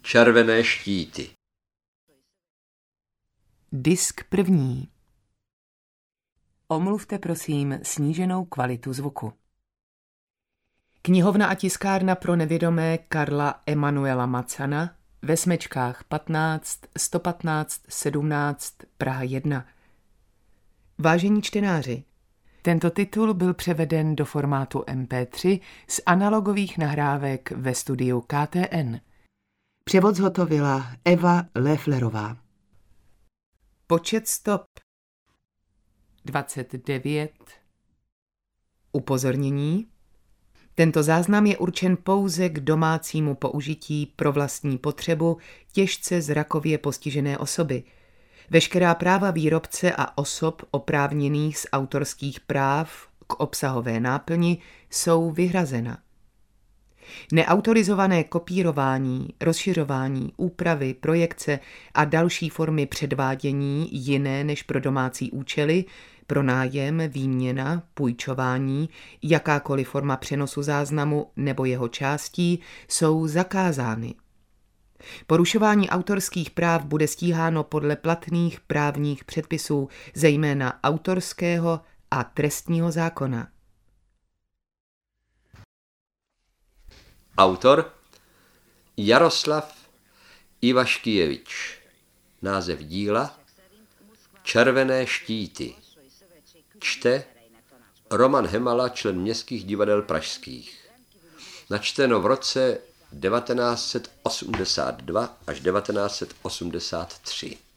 Červené štíty. Disk první. Omluvte prosím sníženou kvalitu zvuku. Knihovna a tiskárna pro nevědomé Karla Emanuela Macana ve Smečkách 15 115 17 Praha 1. Vážení čtenáři, tento titul byl převeden do formátu MP3 z analogových nahrávek ve studiu KTN. Převod zhotovila Eva Lefflerová. Počet stop 29. Upozornění. Tento záznam je určen pouze k domácímu použití pro vlastní potřebu těžce zrakově postižené osoby. Veškerá práva výrobce a osob oprávněných z autorských práv k obsahové náplni jsou vyhrazena. Neautorizované kopírování, rozšiřování, úpravy, projekce a další formy předvádění jiné než pro domácí účely, pronájem, výměna, půjčování, jakákoliv forma přenosu záznamu nebo jeho částí jsou zakázány. Porušování autorských práv bude stíháno podle platných právních předpisů, zejména autorského a trestního zákona. Autor Jaroslav Ivaškijevič. Název díla Červené štíty. Čte Roman Hemala, člen Městských divadel pražských. Načteno v roce 1982 až 1983.